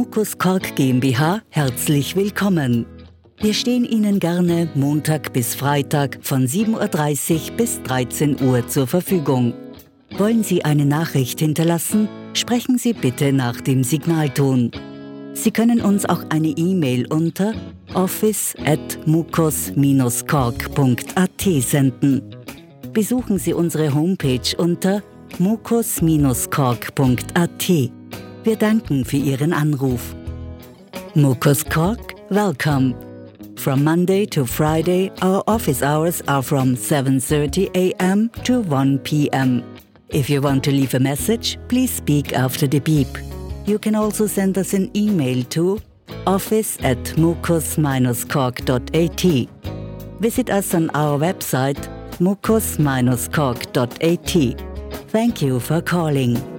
Mucus Cork GmbH herzlich willkommen. Wir stehen Ihnen gerne Montag bis Freitag von 7:30 Uhr bis 13 Uhr zur Verfügung. Wollen Sie eine Nachricht hinterlassen? Sprechen Sie bitte nach dem Signalton. Sie können uns auch eine E-Mail unter office@mucus-cork.at senden. Besuchen Sie unsere Homepage unter mucus-cork.at. Wir danken für Ihren Anruf. Mucus Cork, welcome. From Monday to Friday, our office hours are from 7:30 a.m. to 1 p.m. If you want to leave a message, please speak after the beep. You can also send us an email to office@mucus-cork.at. Visit us on our website mucus-cork.at. Thank you for calling.